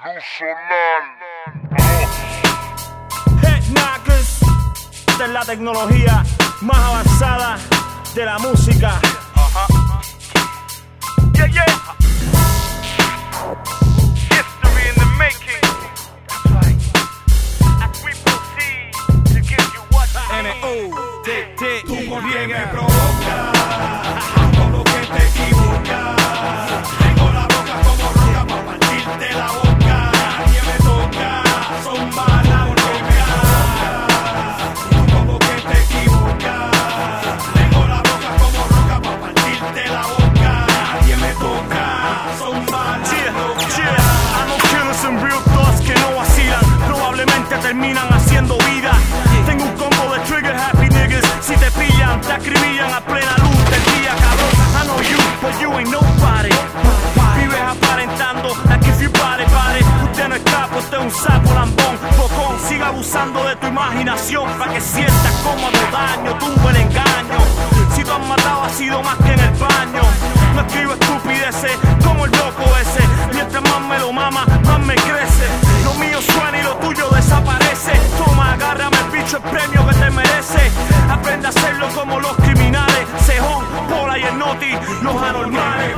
Lusonar. Headknackers. Esta es la tecnología más avanzada de la música. Yeah, yeah. History in the making. That's right. As we proceed to give you what N-U-T-T. Tu porque me provoca, todo que te equivoca. Tengo la boca como roca pa' partirte la boca. Nadie me toca, son balas locas. Tu como que te equivoca. Tengo la boca como roca pa' partirte la boca. Nadie me toca, son balas locas. I know killers and real thoughts que no vacilan. Probablemente terminan haciendo vida. Tengo un combo de trigger happy niggas. Si te pillan, te acribillan a plena luz del día, cabrón. I know you, but you ain't nobody. Vives aparentando like if you body. Usted no es capo, usted es un sapo lambón. Bocón, siga abusando de tu imaginación pa' que sientas cómodo daño, tumba el engaño. Si tú has matado ha sido más que en el baño. No escribo estupideces como el loco ese. Mientras más me lo mama, más me crece. Lo mío suena y lo tuyo desaparece. Toma, agárrame el bicho, el premio que te merece. Aprende a hacerlo como los criminales. Cejón, Pola y el Noti, los anormales.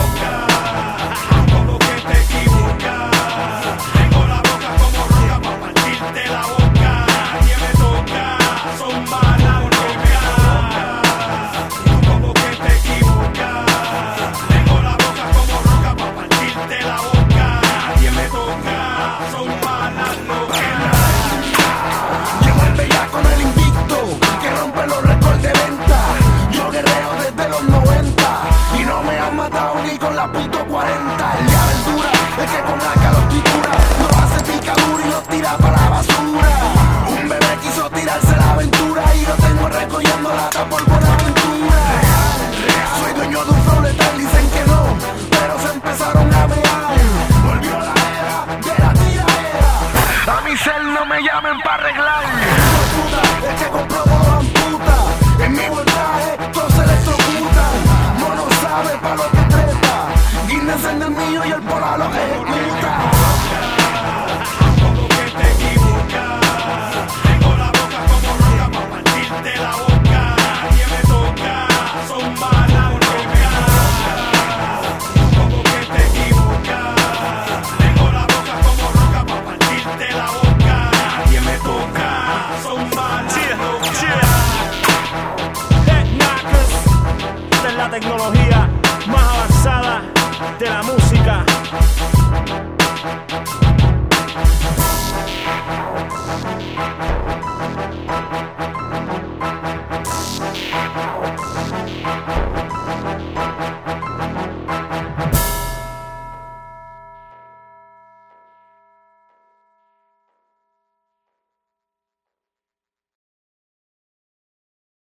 Todo que te equivoca. Tengo la boca como roca pa' partirte la boca. Nadie me toca, son balas locas. Todo que te equivoca. Tengo la boca como roca pa' partirte la boca. Nadie me toca, son balas locas. Llevo el bellaco del invicto que rompe los récords de venta. Yo guerreo desde los 90 y no me han matado ni con la puto 40. El de aventura es que con AK los tritura, no hace picadura y los tira para la basura. Un bebé quiso tirarse la aventura y lo tengo recogiendo lata por Buenaventura. Soy dueño de un flow letal, dicen que no, pero se empezaron a mear. Volvió la era de la tiraera. A mi cel no me llamen para arreglar.